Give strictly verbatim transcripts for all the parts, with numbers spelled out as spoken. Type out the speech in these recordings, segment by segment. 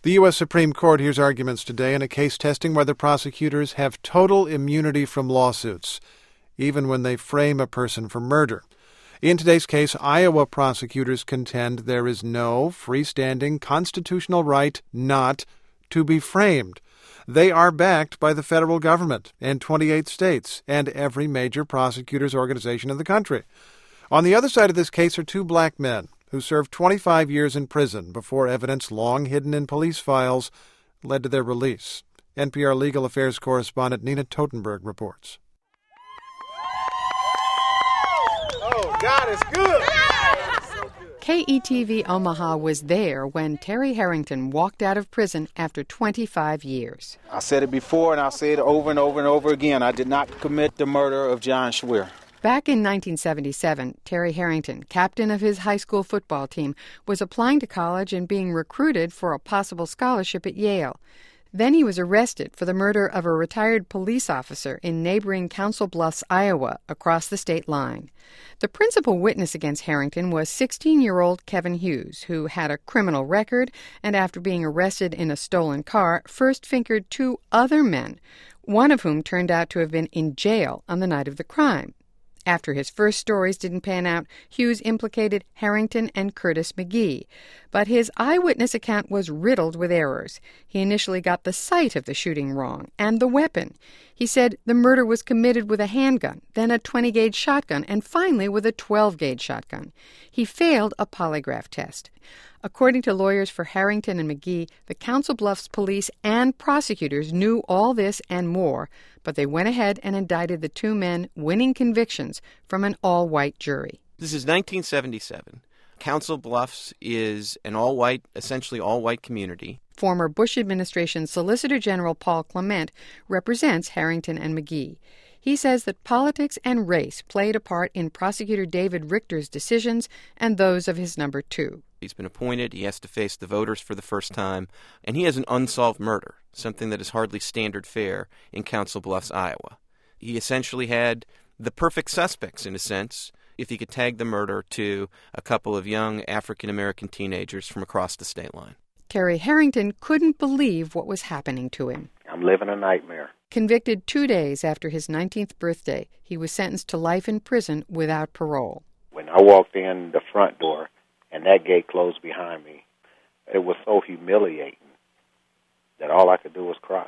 The U S Supreme Court hears arguments today in a case testing whether prosecutors have total immunity from lawsuits, even when they frame a person for murder. In today's case, Iowa prosecutors contend there is no freestanding constitutional right not to be framed. They are backed by the federal government and twenty-eight states and every major prosecutors organization in the country. On the other side of this case are two black men who served twenty-five years in prison before evidence long hidden in police files led to their release. N P R legal affairs correspondent Nina Totenberg reports. Oh, God is good! K E T V Omaha was there when Terry Harrington walked out of prison after twenty-five years. I said it before and I'll say it over and over and over again. I did not commit the murder of John Schwer. Back in nineteen seventy-seven, Terry Harrington, captain of his high school football team, was applying to college and being recruited for a possible scholarship at Yale. Then he was arrested for the murder of a retired police officer in neighboring Council Bluffs, Iowa, across the state line. The principal witness against Harrington was sixteen-year-old Kevin Hughes, who had a criminal record and, after being arrested in a stolen car, first fingered two other men, one of whom turned out to have been in jail on the night of the crime. After his first stories didn't pan out, Hughes implicated Harrington and Curtis McGee. But his eyewitness account was riddled with errors. He initially got the site of the shooting wrong and the weapon. He said the murder was committed with a handgun, then a twenty-gauge shotgun, and finally with a twelve-gauge shotgun. He failed a polygraph test. According to lawyers for Harrington and McGee, the Council Bluffs police and prosecutors knew all this and more, but they went ahead and indicted the two men, winning convictions from an all-white jury. This is nineteen seventy-seven. Council Bluffs is an all-white, essentially all-white community. Former Bush administration Solicitor General Paul Clement represents Harrington and McGee. He says that politics and race played a part in Prosecutor David Richter's decisions and those of his number two. He's been appointed, he has to face the voters for the first time, and he has an unsolved murder, something that is hardly standard fare in Council Bluffs, Iowa. He essentially had the perfect suspects, in a sense, if he could tag the murder to a couple of young African-American teenagers from across the state line. Terry Harrington couldn't believe what was happening to him. I'm living a nightmare. Convicted two days after his nineteenth birthday, he was sentenced to life in prison without parole. When I walked in the front door and that gate closed behind me, it was so humiliating that all I could do was cry.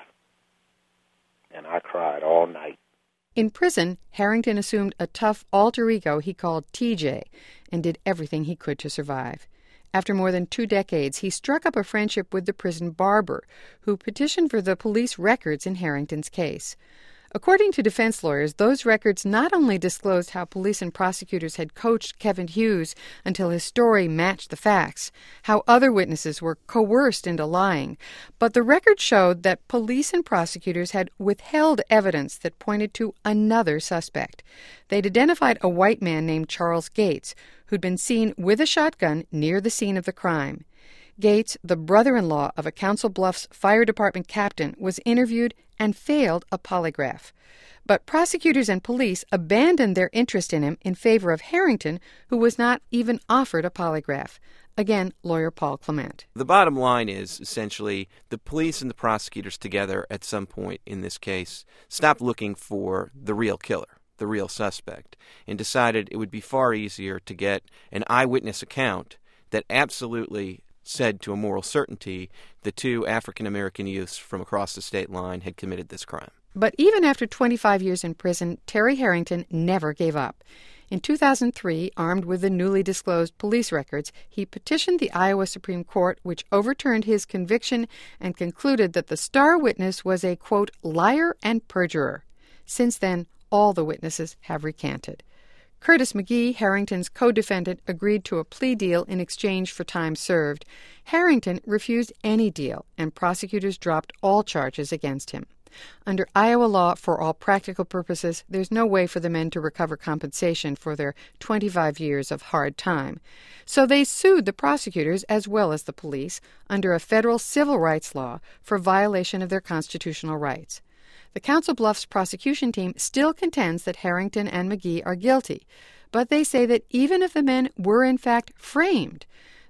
And I cried all night. In prison, Harrington assumed a tough alter ego he called T J and did everything he could to survive. After more than two decades, he struck up a friendship with the prison barber, who petitioned for the police records in Harrington's case. According to defense lawyers, those records not only disclosed how police and prosecutors had coached Kevin Hughes until his story matched the facts, how other witnesses were coerced into lying, but the records showed that police and prosecutors had withheld evidence that pointed to another suspect. They'd identified a white man named Charles Gates, who'd been seen with a shotgun near the scene of the crime. Gates, the brother-in-law of a Council Bluffs Fire Department captain, was interviewed and failed a polygraph. But prosecutors and police abandoned their interest in him in favor of Harrington, who was not even offered a polygraph. Again, lawyer Paul Clement. The bottom line is, essentially, the police and the prosecutors together at some point in this case stopped looking for the real killer, the real suspect, and decided it would be far easier to get an eyewitness account that absolutely said to a moral certainty the two African-American youths from across the state line had committed this crime. But even after twenty-five years in prison, Terry Harrington never gave up. In two thousand three, armed with the newly disclosed police records, he petitioned the Iowa Supreme Court, which overturned his conviction and concluded that the star witness was a, quote, liar and perjurer. Since then, all the witnesses have recanted. Curtis McGee, Harrington's co-defendant, agreed to a plea deal in exchange for time served. Harrington refused any deal, and prosecutors dropped all charges against him. Under Iowa law, for all practical purposes, there's no way for the men to recover compensation for their twenty-five years of hard time. So they sued the prosecutors as well as the police under a federal civil rights law for violation of their constitutional rights. The Council Bluffs prosecution team still contends that Harrington and McGee are guilty, but they say that even if the men were in fact framed,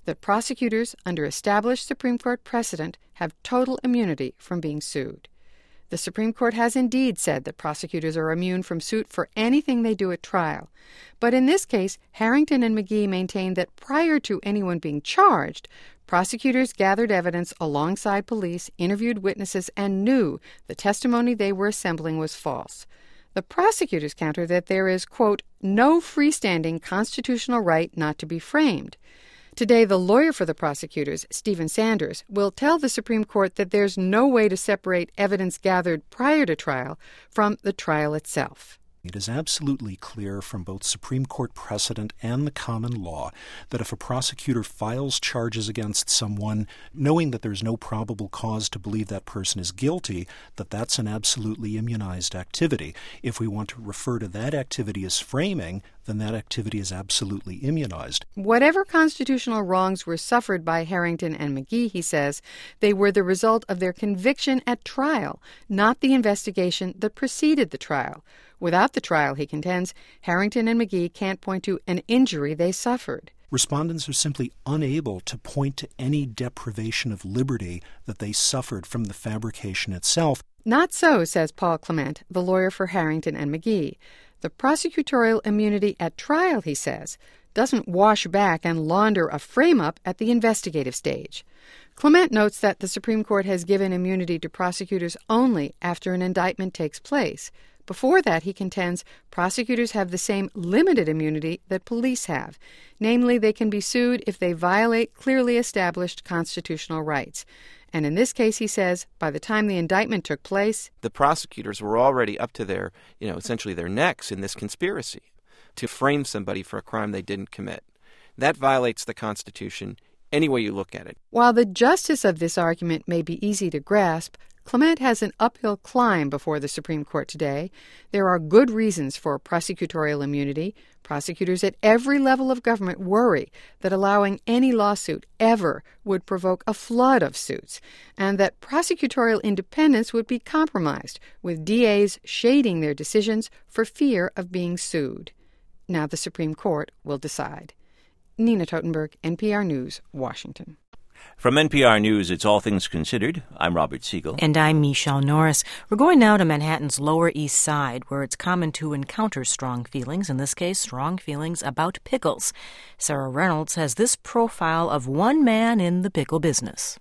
that prosecutors, under established Supreme Court precedent, have total immunity from being sued. The Supreme Court has indeed said that prosecutors are immune from suit for anything they do at trial. But in this case, Harrington and McGee maintained that prior to anyone being charged, prosecutors gathered evidence alongside police, interviewed witnesses, and knew the testimony they were assembling was false. The prosecutors counter that there is, quote, no freestanding constitutional right not to be framed. Today, the lawyer for the prosecutors, Stephen Sanders, will tell the Supreme Court that there's no way to separate evidence gathered prior to trial from the trial itself. It is absolutely clear from both Supreme Court precedent and the common law that if a prosecutor files charges against someone knowing that there's no probable cause to believe that person is guilty, that that's an absolutely immunized activity. If we want to refer to that activity as framing, then that activity is absolutely immunized. Whatever constitutional wrongs were suffered by Harrington and McGee, he says, they were the result of their conviction at trial, not the investigation that preceded the trial. Without the trial, he contends, Harrington and McGee can't point to an injury they suffered. Respondents are simply unable to point to any deprivation of liberty that they suffered from the fabrication itself. Not so, says Paul Clement, the lawyer for Harrington and McGee. The prosecutorial immunity at trial, he says, doesn't wash back and launder a frame-up at the investigative stage. Clement notes that the Supreme Court has given immunity to prosecutors only after an indictment takes place. Before that, he contends, prosecutors have the same limited immunity that police have. Namely, they can be sued if they violate clearly established constitutional rights. And in this case, he says, by the time the indictment took place, the prosecutors were already up to their, you know, essentially their necks in this conspiracy to frame somebody for a crime they didn't commit. That violates the Constitution any way you look at it. While the justice of this argument may be easy to grasp, Clement has an uphill climb before the Supreme Court today. There are good reasons for prosecutorial immunity. Prosecutors at every level of government worry that allowing any lawsuit ever would provoke a flood of suits, and that prosecutorial independence would be compromised, with D As shading their decisions for fear of being sued. Now the Supreme Court will decide. Nina Totenberg, N P R News, Washington. From N P R News, it's All Things Considered. I'm Robert Siegel. And I'm Michelle Norris. We're going now to Manhattan's Lower East Side, where it's common to encounter strong feelings, in this case, strong feelings about pickles. Sarah Reynolds has this profile of one man in the pickle business.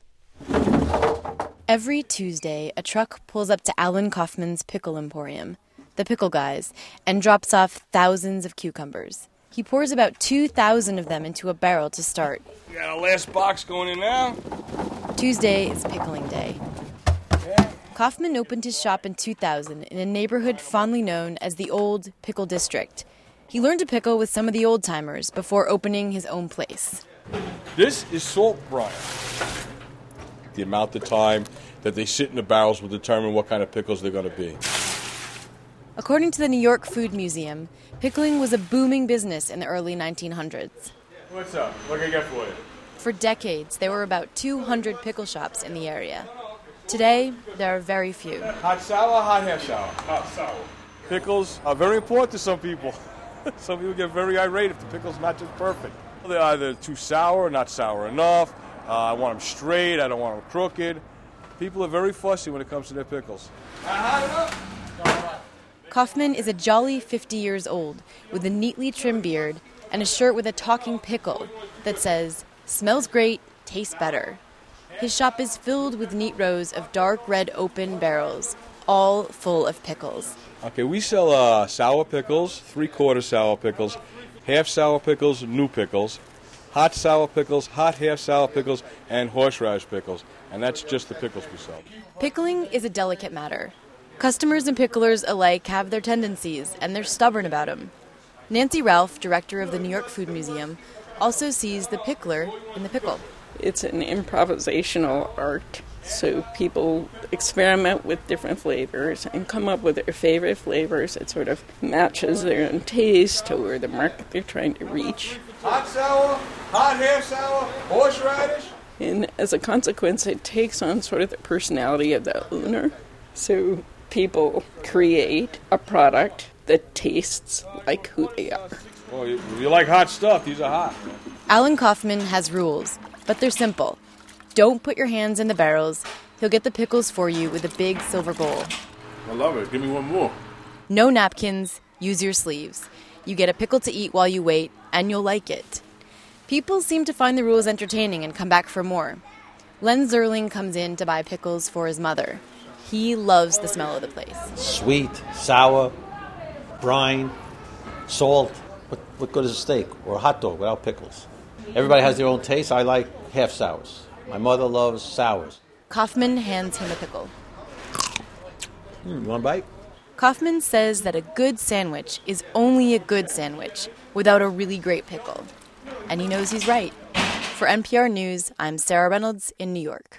Every Tuesday, a truck pulls up to Alan Kaufman's Pickle Emporium, the Pickle Guys, and drops off thousands of cucumbers. He pours about two thousand of them into a barrel to start. We got our last box going in now. Tuesday is pickling day. Kaufman opened his shop in two thousand in a neighborhood fondly known as the Old Pickle District. He learned to pickle with some of the old-timers before opening his own place. This is salt brine. The amount of time that they sit in the barrels will determine what kind of pickles they're going to be. According to the New York Food Museum, pickling was a booming business in the early nineteen hundreds. What's up? What can I get for you? For decades, there were about two hundred pickle shops in the area. Today, there are very few. Hot sour, hot half sour? Hot sour. Pickles are very important to some people. Some people get very irate if the pickle's not just perfect. They're either too sour or not sour enough. Uh, I want them straight. I don't want them crooked. People are very fussy when it comes to their pickles. Hot enough? Kaufman is a jolly fifty years old with a neatly trimmed beard and a shirt with a talking pickle that says, "Smells great, tastes better." His shop is filled with neat rows of dark red open barrels, all full of pickles. Okay, we sell uh, sour pickles, three-quarter sour pickles, half sour pickles, new pickles, hot sour pickles, hot half sour pickles, and horseradish pickles. And that's just the pickles we sell. Pickling is a delicate matter. Customers and picklers alike have their tendencies, and they're stubborn about them. Nancy Ralph, director of the New York Food Museum, also sees the pickler in the pickle. It's an improvisational art, so people experiment with different flavors and come up with their favorite flavors. It sort of matches their own taste or the market they're trying to reach. Hot sour, hot half sour, horseradish. And as a consequence, it takes on sort of the personality of the owner. So people create a product that tastes like who they are. Well, you, you like hot stuff. These are hot. Alan Kaufman has rules, but they're simple. Don't put your hands in the barrels. He'll get the pickles for you with a big silver bowl. I love it. Give me one more. No napkins. Use your sleeves. You get a pickle to eat while you wait, and you'll like it. People seem to find the rules entertaining and come back for more. Len Zerling comes in to buy pickles for his mother. He loves the smell of the place. Sweet, sour, brine, salt. What, what good is a steak or a hot dog without pickles? Everybody has their own taste. I like half sours. My mother loves sours. Kaufman hands him a pickle. Mm, you want a bite? Kaufman says that a good sandwich is only a good sandwich without a really great pickle. And he knows he's right. For N P R News, I'm Sarah Reynolds in New York.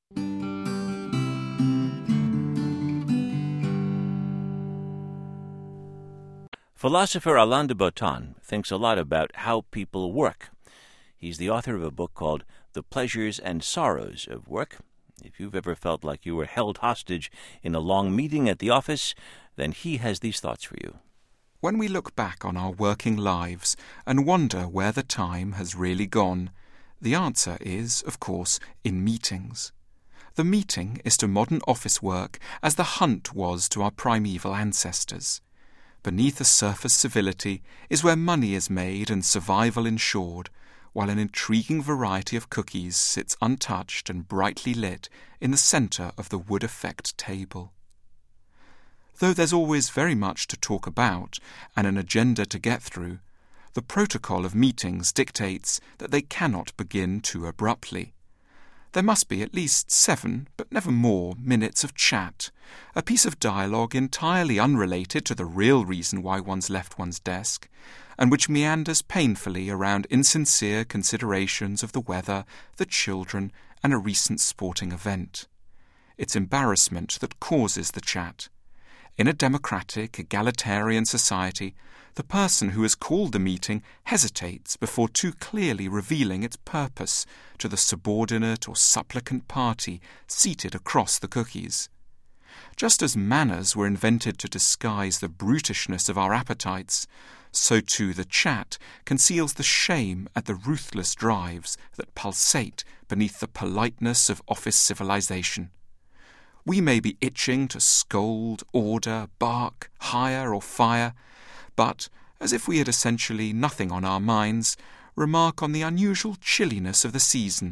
Philosopher Alain de Botton thinks a lot about how people work. He's the author of a book called The Pleasures and Sorrows of Work. If you've ever felt like you were held hostage in a long meeting at the office, then he has these thoughts for you. When we look back on our working lives and wonder where the time has really gone, the answer is, of course, in meetings. The meeting is to modern office work as the hunt was to our primeval ancestors. Beneath a surface civility is where money is made and survival ensured, while an intriguing variety of cookies sits untouched and brightly lit in the centre of the wood effect table. Though there's always very much to talk about and an agenda to get through, the protocol of meetings dictates that they cannot begin too abruptly. There must be at least seven, but never more, minutes of chat, a piece of dialogue entirely unrelated to the real reason why one's left one's desk, and which meanders painfully around insincere considerations of the weather, the children, and a recent sporting event. It's embarrassment that causes the chat. In a democratic, egalitarian society, the person who has called the meeting hesitates before too clearly revealing its purpose to the subordinate or supplicant party seated across the cookies. Just as manners were invented to disguise the brutishness of our appetites, so too the chat conceals the shame at the ruthless drives that pulsate beneath the politeness of office civilization. We may be itching to scold, order, bark, hire or fire, but, as if we had essentially nothing on our minds, remark on the unusual chilliness of the season.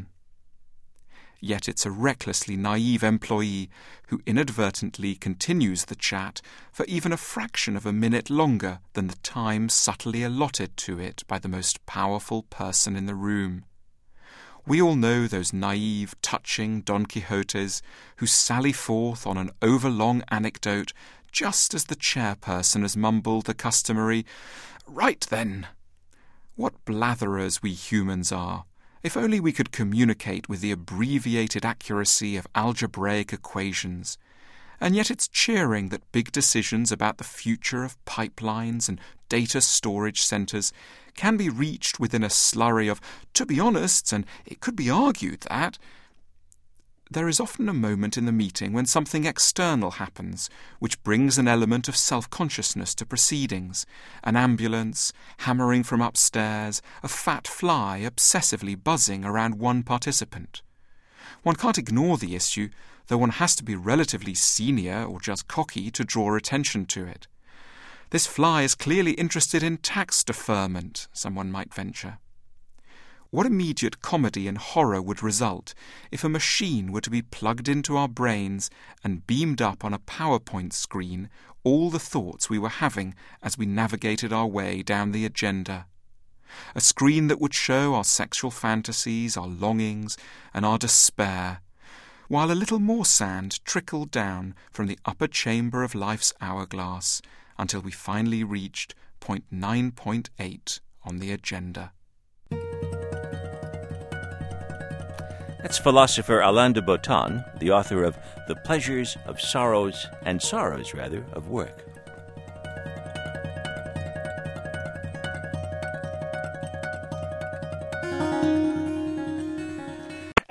Yet it's a recklessly naive employee who inadvertently continues the chat for even a fraction of a minute longer than the time subtly allotted to it by the most powerful person in the room. We all know those naive, touching Don Quixotes who sally forth on an overlong anecdote just as the chairperson has mumbled the customary, "Right then." What blatherers we humans are. If only we could communicate with the abbreviated accuracy of algebraic equations. And yet it's cheering that big decisions about the future of pipelines and data storage centres can be reached within a slurry of, "to be honest, and it could be argued that." There is often a moment in the meeting when something external happens, which brings an element of self-consciousness to proceedings. An ambulance, hammering from upstairs, a fat fly obsessively buzzing around one participant. One can't ignore the issue, though one has to be relatively senior or just cocky to draw attention to it. This fly is clearly interested in tax deferment, someone might venture. What immediate comedy and horror would result if a machine were to be plugged into our brains and beamed up on a PowerPoint screen all the thoughts we were having as we navigated our way down the agenda? A screen that would show our sexual fantasies, our longings, and our despair, while a little more sand trickled down from the upper chamber of life's hourglass until we finally reached point nine point eight on the agenda. That's philosopher Alain de Botton, the author of The Pleasures of Sorrows and Sorrows, rather, of Work.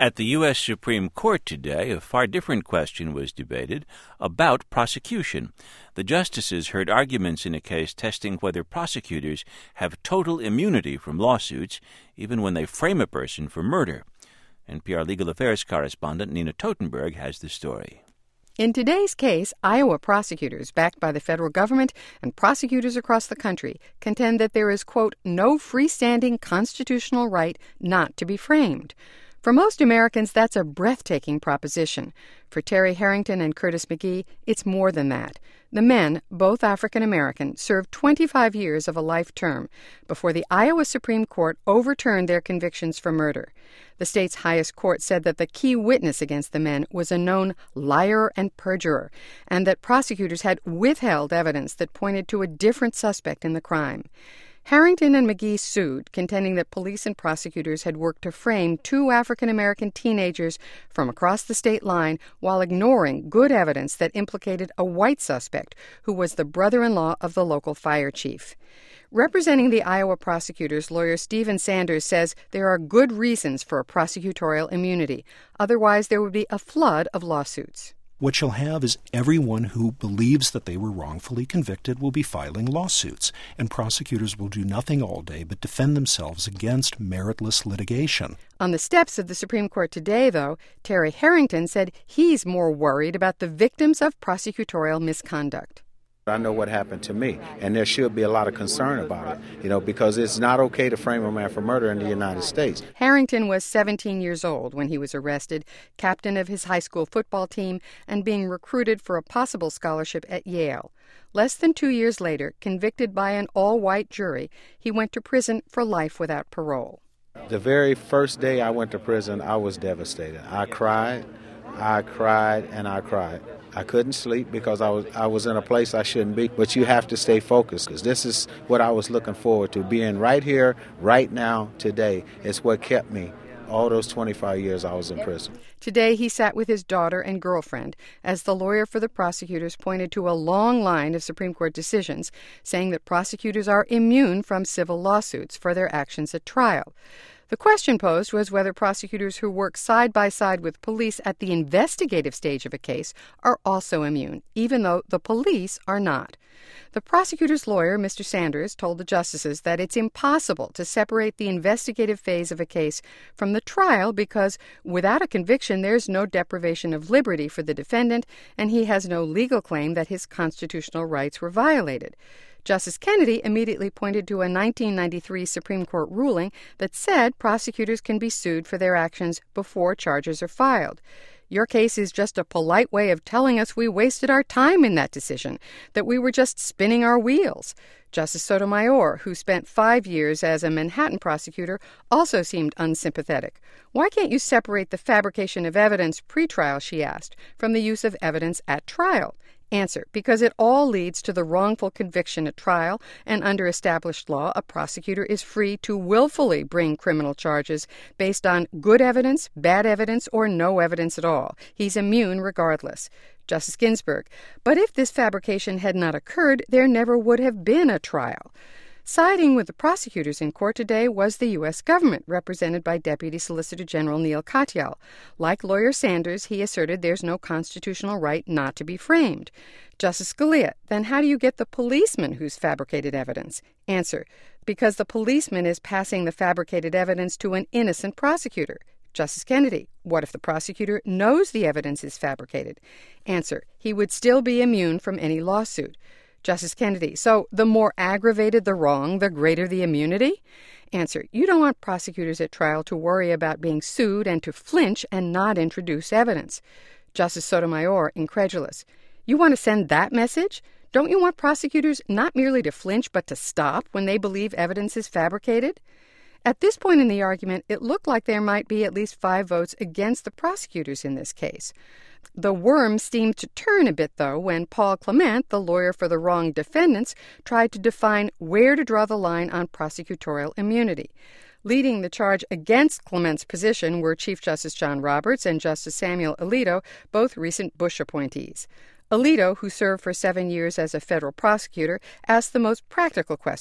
At the U S Supreme Court today, a far different question was debated about prosecution. The justices heard arguments in a case testing whether prosecutors have total immunity from lawsuits, even when they frame a person for murder. N P R Legal Affairs correspondent Nina Totenberg has the story. In today's case, Iowa prosecutors, backed by the federal government and prosecutors across the country, contend that there is, quote, no freestanding constitutional right not to be framed. For most Americans, that's a breathtaking proposition. For Terry Harrington and Curtis McGee, it's more than that. The men, both African American, served twenty-five years of a life term before the Iowa Supreme Court overturned their convictions for murder. The state's highest court said that the key witness against the men was a known liar and perjurer, and that prosecutors had withheld evidence that pointed to a different suspect in the crime. Harrington and McGee sued, contending that police and prosecutors had worked to frame two African-American teenagers from across the state line while ignoring good evidence that implicated a white suspect who was the brother-in-law of the local fire chief. Representing the Iowa prosecutors, lawyer Stephen Sanders says there are good reasons for prosecutorial immunity. Otherwise, there would be a flood of lawsuits. What you'll have is everyone who believes that they were wrongfully convicted will be filing lawsuits, and prosecutors will do nothing all day but defend themselves against meritless litigation. On the steps of the Supreme Court today, though, Terry Harrington said he's more worried about the victims of prosecutorial misconduct. I know what happened to me, and there should be a lot of concern about it, you know, because it's not okay to frame a man for murder in the United States. Harrington was seventeen years old when he was arrested, captain of his high school football team, and being recruited for a possible scholarship at Yale. Less than two years later, convicted by an all-white jury, he went to prison for life without parole. The very first day I went to prison, I was devastated. I cried, I cried, and I cried. I couldn't sleep because I was I was in a place I shouldn't be. But you have to stay focused, because this is what I was looking forward to. Being right here, right now, today is what kept me all those twenty-five years I was in prison. Today he sat with his daughter and girlfriend as the lawyer for the prosecutors pointed to a long line of Supreme Court decisions saying that prosecutors are immune from civil lawsuits for their actions at trial. The question posed was whether prosecutors who work side by side with police at the investigative stage of a case are also immune, even though the police are not. The prosecutor's lawyer, Mister Sanders, told the justices that it's impossible to separate the investigative phase of a case from the trial because without a conviction there's no deprivation of liberty for the defendant, and he has no legal claim that his constitutional rights were violated. Justice Kennedy immediately pointed to a nineteen ninety-three Supreme Court ruling that said prosecutors can be sued for their actions before charges are filed. Your case is just a polite way of telling us we wasted our time in that decision, that we were just spinning our wheels. Justice Sotomayor, who spent five years as a Manhattan prosecutor, also seemed unsympathetic. Why can't you separate the fabrication of evidence pre-trial, she asked, from the use of evidence at trial? Answer, because it all leads to the wrongful conviction at trial, and under established law, a prosecutor is free to willfully bring criminal charges based on good evidence, bad evidence, or no evidence at all. He's immune regardless. Justice Ginsburg, but if this fabrication had not occurred, there never would have been a trial. Siding with the prosecutors in court today was the U S government, represented by Deputy Solicitor General Neil Katyal. Like lawyer Sanders, he asserted there's no constitutional right not to be framed. Justice Scalia, then how do you get the policeman who's fabricated evidence? Answer, because the policeman is passing the fabricated evidence to an innocent prosecutor. Justice Kennedy, what if the prosecutor knows the evidence is fabricated? Answer, he would still be immune from any lawsuit. Justice Kennedy, so the more aggravated the wrong, the greater the immunity? Answer, you don't want prosecutors at trial to worry about being sued and to flinch and not introduce evidence. Justice Sotomayor, incredulous, you want to send that message? Don't you want prosecutors not merely to flinch but to stop when they believe evidence is fabricated? At this point in the argument, it looked like there might be at least five votes against the prosecutors in this case. The worm seemed to turn a bit, though, when Paul Clement, the lawyer for the wronged defendants, tried to define where to draw the line on prosecutorial immunity. Leading the charge against Clement's position were Chief Justice John Roberts and Justice Samuel Alito, both recent Bush appointees. Alito, who served for seven years as a federal prosecutor, asked the most practical question.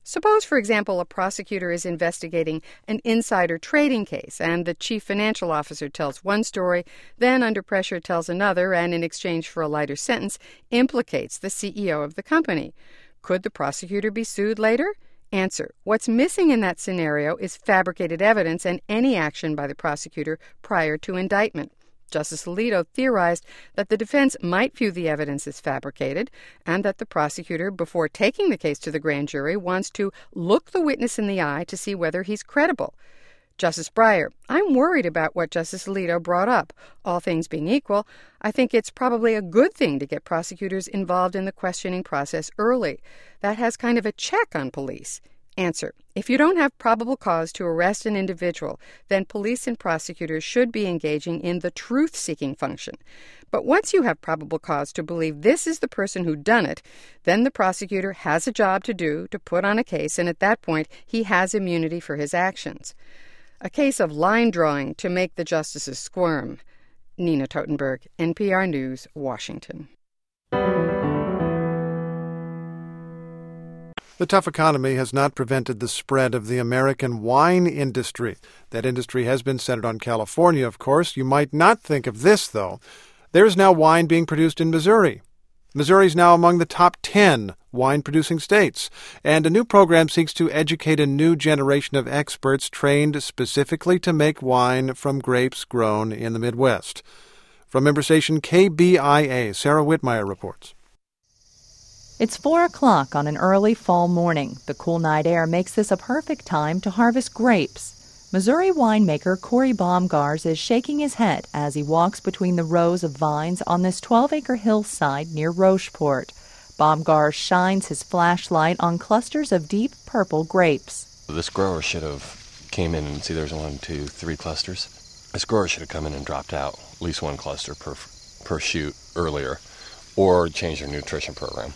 Suppose, for example, a prosecutor is investigating an insider trading case, and the chief financial officer tells one story, then under pressure tells another, and in exchange for a lighter sentence, implicates the C E O of the company. Could the prosecutor be sued later? Answer: what's missing in that scenario is fabricated evidence and any action by the prosecutor prior to indictment. Justice Alito theorized that the defense might view the evidence as fabricated and that the prosecutor, before taking the case to the grand jury, wants to look the witness in the eye to see whether he's credible. Justice Breyer: I'm worried about what Justice Alito brought up. All things being equal, I think it's probably a good thing to get prosecutors involved in the questioning process early. That has kind of a check on police. Answer: if you don't have probable cause to arrest an individual, then police and prosecutors should be engaging in the truth-seeking function. But once you have probable cause to believe this is the person who done it, then the prosecutor has a job to do to put on a case, and at that point he has immunity for his actions. A case of line drawing to make the justices squirm. Nina Totenberg, N P R News, Washington. The tough economy has not prevented the spread of the American wine industry. That industry has been centered on California, of course. You might not think of this, though. There is now wine being produced in Missouri. Missouri is now among the top ten wine-producing states, and a new program seeks to educate a new generation of experts trained specifically to make wine from grapes grown in the Midwest. From member station K B I A, Sarah Whitmire reports. It's four o'clock on an early fall morning. The cool night air makes this a perfect time to harvest grapes. Missouri winemaker Corey Baumgars is shaking his head as he walks between the rows of vines on this twelve-acre hillside near Rocheport. Baumgars shines his flashlight on clusters of deep purple grapes. This grower should have came in and see there's one, two, three clusters. This grower should have come in and dropped out at least one cluster per per shoot earlier, or changed their nutrition program.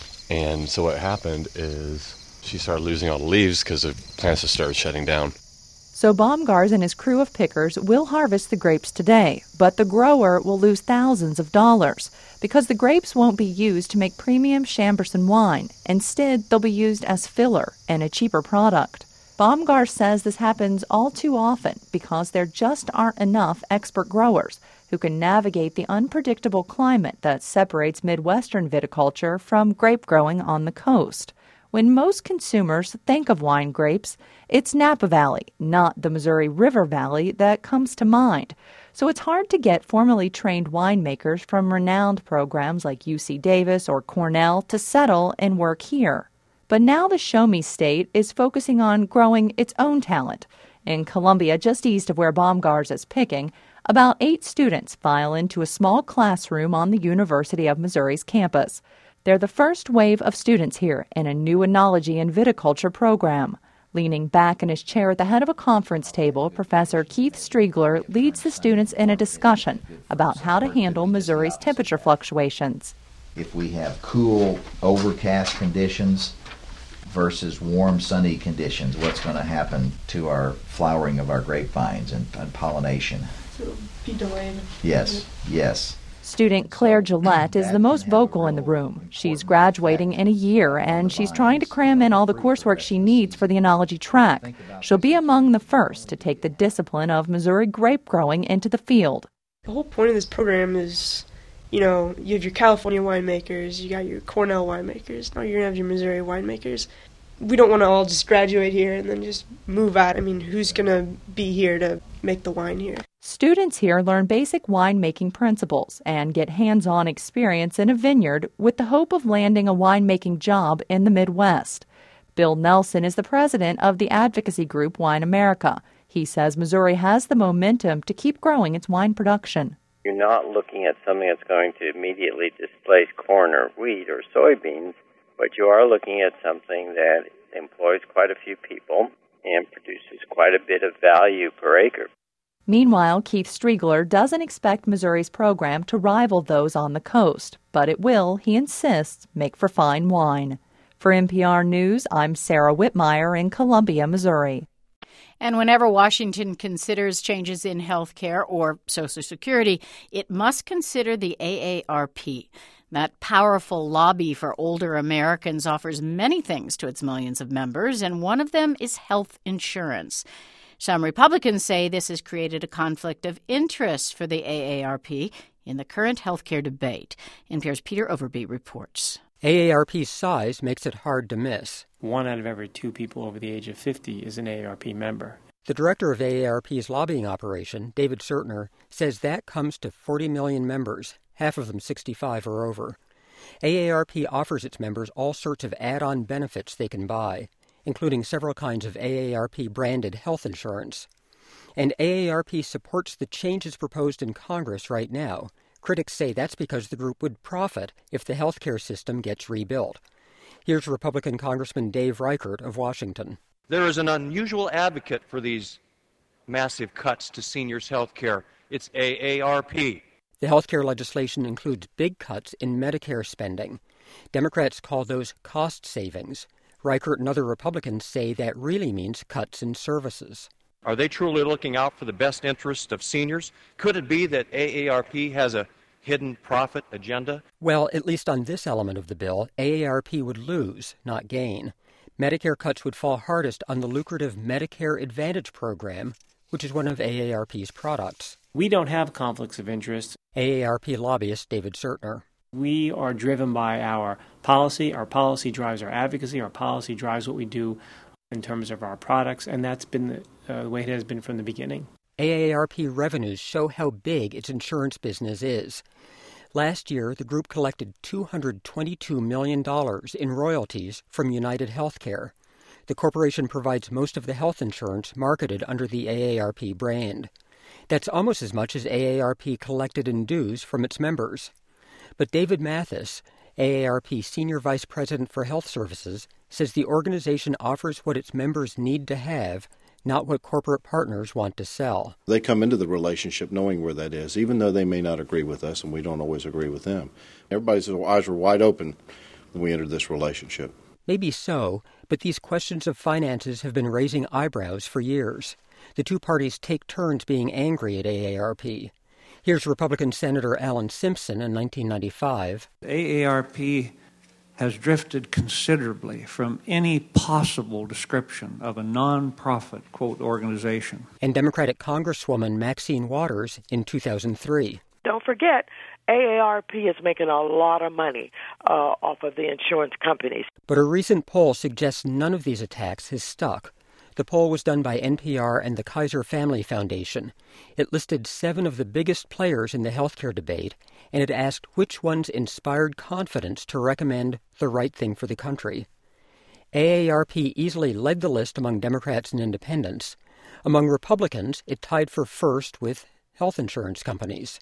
And so what happened is she started losing all the leaves because the plants just started shutting down. So Baumgars and his crew of pickers will harvest the grapes today, but the grower will lose thousands of dollars because the grapes won't be used to make premium Chambourcin wine. Instead, they'll be used as filler and a cheaper product. Baumgars says this happens all too often because there just aren't enough expert growers who can navigate the unpredictable climate that separates Midwestern viticulture from grape growing on the coast. When most consumers think of wine grapes, it's Napa Valley, not the Missouri River Valley, that comes to mind. So it's hard to get formally trained winemakers from renowned programs like U C Davis or Cornell to settle and work here. But now the Show Me State is focusing on growing its own talent. In Columbia, just east of where Baumgars is picking, about eight students file into a small classroom on the University of Missouri's campus. They're the first wave of students here in a new enology and viticulture program. Leaning back in his chair at the head of a conference table, Professor Keith Striegler leads the students in a discussion about how to handle Missouri's temperature fluctuations. If we have cool, overcast conditions versus warm, sunny conditions, what's going to happen to our flowering of our grapevines and, and pollination? So be delayed. Yes, yes. Student Claire Gillette is the most vocal in the room. She's graduating in a year, and she's trying to cram in all the coursework she needs for the enology track. She'll be among the first to take the discipline of Missouri grape growing into the field. The whole point of this program is, you know, you have your California winemakers, you got your Cornell winemakers, now you're going to have your Missouri winemakers. We don't want to all just graduate here and then just move out. I mean, who's going to be here to make the wine here? Students here learn basic winemaking principles and get hands-on experience in a vineyard with the hope of landing a winemaking job in the Midwest. Bill Nelson is the president of the advocacy group Wine America. He says Missouri has the momentum to keep growing its wine production. You're not looking at something that's going to immediately displace corn or wheat or soybeans, but you are looking at something that employs quite a few people and produces quite a bit of value per acre. Meanwhile, Keith Striegler doesn't expect Missouri's program to rival those on the coast, but it will, he insists, make for fine wine. For N P R News, I'm Sarah Whitmire in Columbia, Missouri. And whenever Washington considers changes in health care or Social Security, it must consider the A A R P. That powerful lobby for older Americans offers many things to its millions of members, and one of them is health insurance. Some Republicans say this has created a conflict of interest for the A A R P in the current health care debate. N P R's Peter Overby reports. A A R P's size makes it hard to miss. One out of every two people over the age of fifty is an A A R P member. The director of A A R P's lobbying operation, David Sertner, says that comes to forty million members, half of them sixty-five or over. A A R P offers its members all sorts of add-on benefits they can buy, including several kinds of A A R P-branded health insurance. And A A R P supports the changes proposed in Congress right now. Critics say that's because the group would profit if the health care system gets rebuilt. Here's Republican Congressman Dave Reichert of Washington. There is an unusual advocate for these massive cuts to seniors' health care. It's A A R P. The health care legislation includes big cuts in Medicare spending. Democrats call those cost savings. Reichert and other Republicans say that really means cuts in services. Are they truly looking out for the best interest of seniors? Could it be that A A R P has a hidden profit agenda? Well, at least on this element of the bill, A A R P would lose, not gain. Medicare cuts would fall hardest on the lucrative Medicare Advantage program, which is one of A A R P's products. We don't have conflicts of interest. A A R P lobbyist David Sertner. We are driven by our policy. Our policy drives our advocacy. Our policy drives what we do in terms of our products, and that's been the, uh, the way it has been from the beginning. A A R P revenues show how big its insurance business is. Last year, the group collected two hundred twenty-two million dollars in royalties from United Healthcare. The corporation provides most of the health insurance marketed under the A A R P brand. That's almost as much as A A R P collected in dues from its members. But David Mathis, A A R P Senior Vice President for Health Services, says the organization offers what its members need to have, not what corporate partners want to sell. They come into the relationship knowing where that is, even though they may not agree with us and we don't always agree with them. Everybody's eyes were wide open when we entered this relationship. Maybe so, but these questions of finances have been raising eyebrows for years. The two parties take turns being angry at A A R P. Here's Republican Senator Alan Simpson in nineteen ninety-five. A A R P has drifted considerably from any possible description of a non-profit, quote, organization. And Democratic Congresswoman Maxine Waters in two thousand three. Don't forget, A A R P is making a lot of money uh, off of the insurance companies. But a recent poll suggests none of these attacks has stuck. The poll was done by N P R and the Kaiser Family Foundation. It listed seven of the biggest players in the healthcare debate, and it asked which ones inspired confidence to recommend the right thing for the country. A A R P easily led the list among Democrats and independents. Among Republicans, it tied for first with health insurance companies.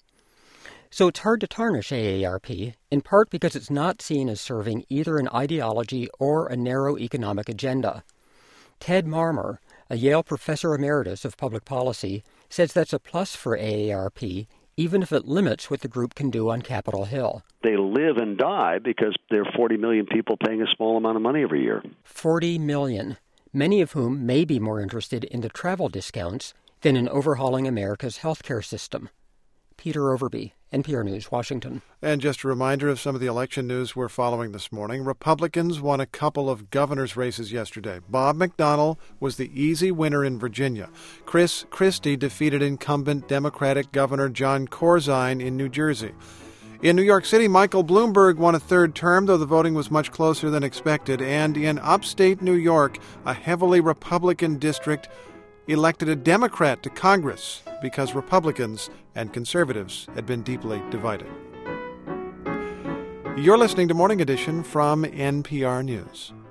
So it's hard to tarnish A A R P, in part because it's not seen as serving either an ideology or a narrow economic agenda. Ted Marmor, a Yale professor emeritus of public policy, says that's a plus for A A R P, even if it limits what the group can do on Capitol Hill. They live and die because there are forty million people paying a small amount of money every year. forty million, many of whom may be more interested in the travel discounts than in overhauling America's healthcare system. Peter Overby, N P R News, Washington. And just a reminder of some of the election news we're following this morning. Republicans won a couple of governor's races yesterday. Bob McDonnell was the easy winner in Virginia. Chris Christie defeated incumbent Democratic Governor John Corzine in New Jersey. In New York City, Michael Bloomberg won a third term, though the voting was much closer than expected. And in upstate New York, a heavily Republican district elected a Democrat to Congress because Republicans and conservatives had been deeply divided. You're listening to Morning Edition from N P R News.